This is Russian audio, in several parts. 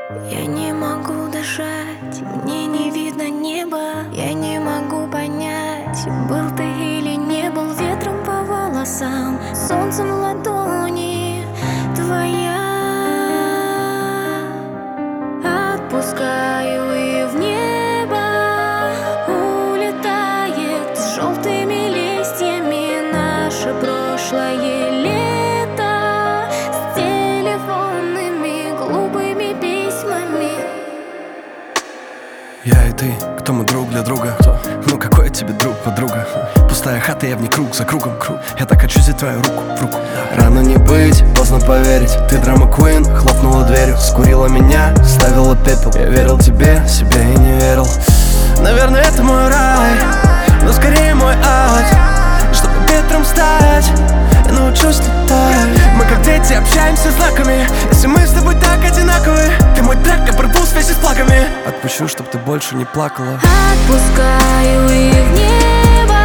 Я не могу дышать, мне не видно неба. Я не могу понять, был ты или не был. Ветром по волосам, солнцем в ладони твоя. Отпускаю и в небо улетает с желтыми листьями наше прошлое лето с телефонными глупыми письмами. Я и ты, кто мы друг для друга? Кто? Ну какой я тебе друг, подруга? Пустая хата, я в ней круг за кругом. Я так хочу взять твою руку в руку. Рано не быть, поздно поверить. Ты драма Куин, хлопнула дверью. Скурила меня, ставила пепел. Я верил тебе, себе и не верил. Наверное, это мой рай, но скорее мой ад. Чтобы ветром стать, я научусь летать. Мы как дети общаемся знаками. Если мы с тобой так одинаковы, ты мой трек, я порву связи с плаками. Отпущу, чтоб ты больше не плакала. Отпускаю и в небо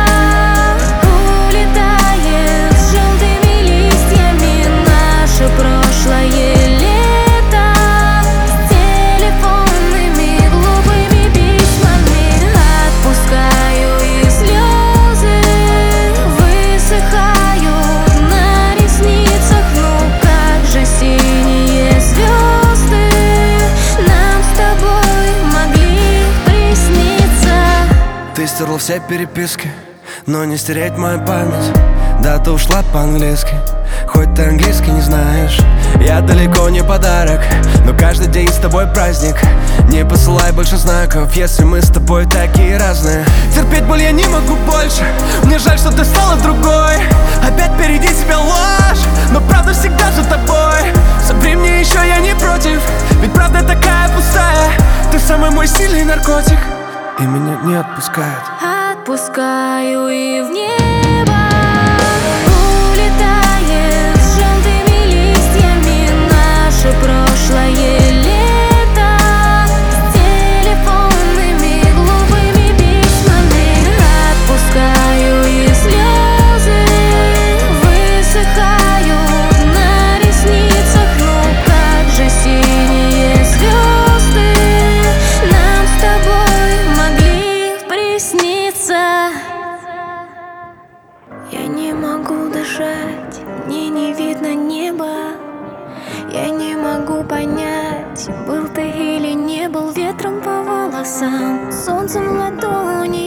улетает с желтыми листьями наше прошлое лето с телефонными глупыми письмами. Отпускаю и слезы высыхают на ресницах. Ну как же синие звезды нам с тобой могли присниться. Ты стерла все переписки, но не стереть мою память. Да, ты ушла по-английски, хоть ты английский не знаешь. Я далеко не подарок, но каждый день с тобой праздник. Не посылай больше знаков, если мы с тобой такие разные. Терпеть боль я не могу больше, мне жаль, что ты стала другой. Опять впереди тебя ложь, но правда всегда за тобой. Соври мне еще, я не против, ведь правда такая пустая. Ты самый мой сильный наркотик, и меня не отпускает. Отпускаю и в небо улетает с желтыми листьями наше прошлое лето с телефонными глупыми письмами. Отпускаю и слезы высыхают на ресницах. Ну как же синие звезды нам с тобой могли присниться. Я не могу дышать, мне не видно неба. Я не могу понять, был ты или не был. Ветром по волосам, солнцем в ладони